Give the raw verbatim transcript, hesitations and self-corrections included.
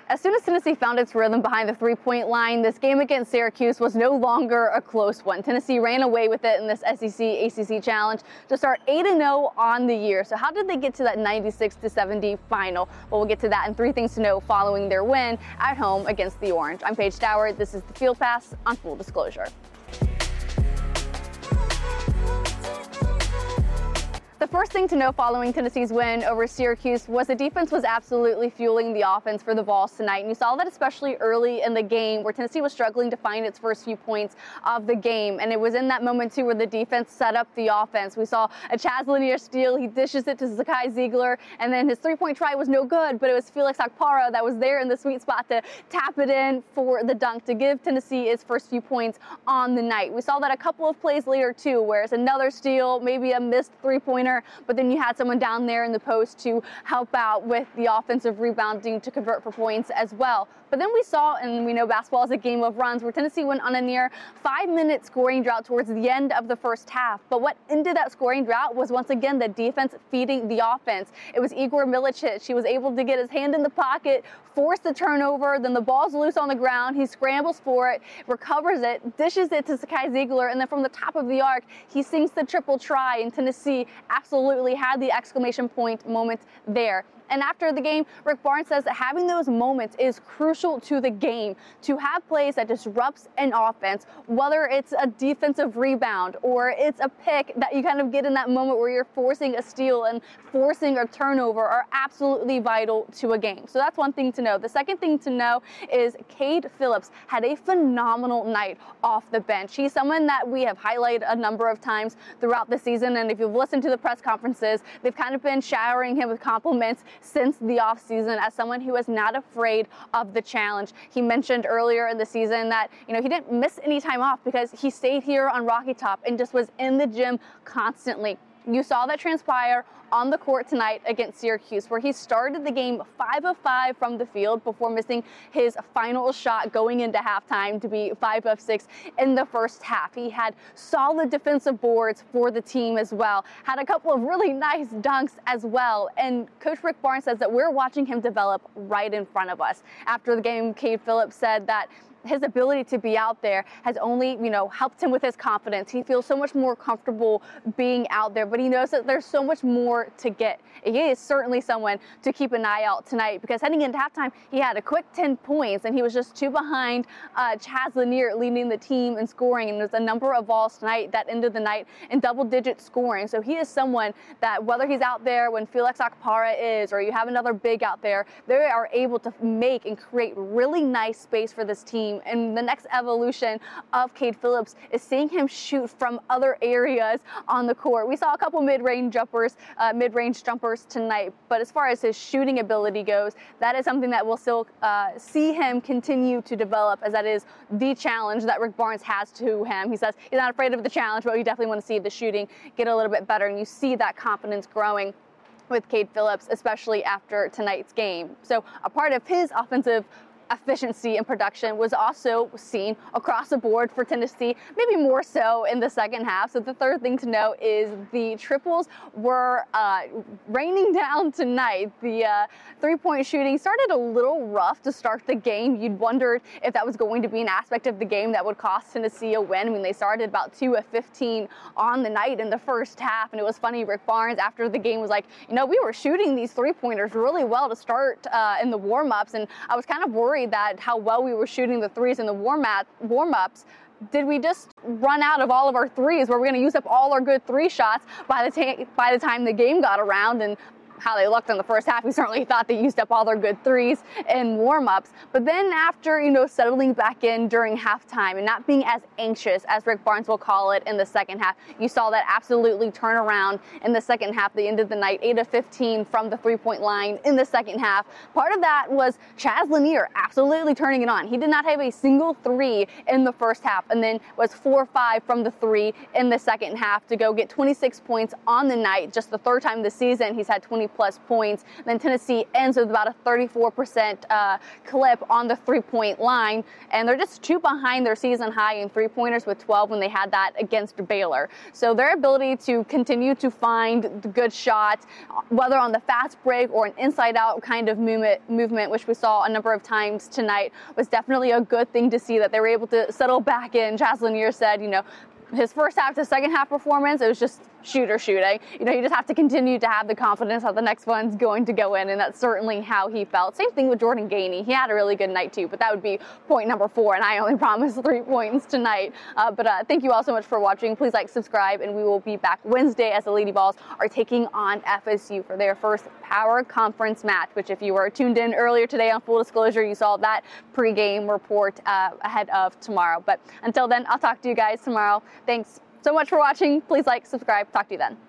As soon as Tennessee found its rhythm behind the three-point line, this game against Syracuse was no longer a close one. Tennessee ran away with it in this S E C A C C Challenge to start eight and oh on the year. So how did they get to that ninety-six to seventy final? Well, we'll get to that and three things to know following their win at home against the Orange. I'm Paige Doward. This is the Field Pass on Full Disclosure. The first thing to know following Tennessee's win over Syracuse was the defense was absolutely fueling the offense for the Vols tonight. And you saw that especially early in the game where Tennessee was struggling to find its first few points of the game. And it was in that moment, too, where the defense set up the offense. We saw a Chaz Lanier steal. He dishes it to Zakai Ziegler. And then his three-point try was no good, but it was Felix Okpara that was there in the sweet spot to tap it in for the dunk to give Tennessee its first few points on the night. We saw that a couple of plays later, too, where it's another steal, maybe a missed three-pointer. But then you had someone down there in the post to help out with the offensive rebounding to convert for points as well. But then we saw, and we know basketball is a game of runs, where Tennessee went on a near five-minute scoring drought towards the end of the first half. But what ended that scoring drought was, once again, the defense feeding the offense. It was Igor Milicic. He was able to get his hand in the pocket, force the turnover, then the ball's loose on the ground. He scrambles for it, recovers it, dishes it to Zakai Ziegler, and then from the top of the arc, he sinks the triple try, and Tennessee absolutely had the exclamation point moment there. And after the game, Rick Barnes says that having those moments is crucial to the game. To have plays that disrupts an offense, whether it's a defensive rebound or it's a pick that you kind of get in that moment where you're forcing a steal and forcing a turnover, are absolutely vital to a game. So that's one thing to know. The second thing to know is Cade Phillips had a phenomenal night off the bench. He's someone that we have highlighted a number of times throughout the season, and if you've listened to the press conferences, they've kind of been showering him with compliments since the offseason as someone who is not afraid of the challenge. He mentioned earlier in the season that, you know, he didn't miss any time off because he stayed here on Rocky Top and just was in the gym constantly. You saw that transpire on the court tonight against Syracuse, where he started the game five of five from the field before missing his final shot going into halftime to be five of six in the first half. He had solid defensive boards for the team as well, had a couple of really nice dunks as well. And Coach Rick Barnes says that we're watching him develop right in front of us. After the game, Cade Phillips said that his ability to be out there has only, you know, helped him with his confidence. He feels so much more comfortable being out there, but he knows that there's so much more to get. He is certainly someone to keep an eye out tonight, because heading into halftime, he had a quick ten points, and he was just two behind uh, Chaz Lanier leading the team in scoring. And there's a number of balls tonight that ended the night in double-digit scoring. So he is someone that, whether he's out there when Felix Okpara is, or you have another big out there, they are able to make and create really nice space for this team. And the next evolution of Cade Phillips is seeing him shoot from other areas on the court. We saw a couple mid-range jumpers, uh, mid-range jumpers tonight, but as far as his shooting ability goes, that is something that we'll still uh, see him continue to develop, as that is the challenge that Rick Barnes has to him. He says he's not afraid of the challenge, but we definitely want to see the shooting get a little bit better, and you see that confidence growing with Cade Phillips, especially after tonight's game. So a part of his offensive efficiency and production was also seen across the board for Tennessee, maybe more so in the second half. So the third thing to know is the triples were uh, raining down tonight. The uh, three-point shooting started a little rough to start the game. You'd wondered if that was going to be an aspect of the game that would cost Tennessee a win. I mean, they started about two of fifteen on the night in the first half, and it was funny, Rick Barnes after the game was like, you know, we were shooting these three-pointers really well to start uh, in the warm-ups, and I was kind of worried that how well we were shooting the threes in the warm-ups. Did we just run out of all of our threes? Were we going to use up all our good three shots by the, ta- by the time the game got around? And how they looked in the first half, we certainly thought they used up all their good threes in warm-ups. But then after, you know, settling back in during halftime and not being as anxious, as Rick Barnes will call it, in the second half, you saw that absolutely turn around in the second half. They ended the night eight of fifteen from the three-point line in the second half. Part of that was Chaz Lanier absolutely turning it on. He did not have a single three in the first half, and then was four of five from the three in the second half to go get twenty-six points on the night. Just the third time this season he's had twenty thirty plus points. And then Tennessee ends with about a thirty-four percent uh, clip on the three-point line, and they're just two behind their season high in three-pointers with twelve when they had that against Baylor. So their ability to continue to find the good shots, whether on the fast break or an inside-out kind of movement, movement, which we saw a number of times tonight, was definitely a good thing to see that they were able to settle back in. Chaz Lanier said, you know, his first half to second half performance, it was just shoot or shooting. You know, you just have to continue to have the confidence that the next one's going to go in, and that's certainly how he felt. Same thing with Jordan Gainey. He had a really good night too, but that would be point number four, and I only promised three points tonight. Uh, but uh, thank you all so much for watching. Please like, subscribe, and we will be back Wednesday as the Lady Vols are taking on F S U for their first Power Conference match, which if you were tuned in earlier today on Full Disclosure, you saw that pregame report uh, ahead of tomorrow. But until then, I'll talk to you guys tomorrow. Thanks so much for watching. Please like, subscribe. Talk to you then.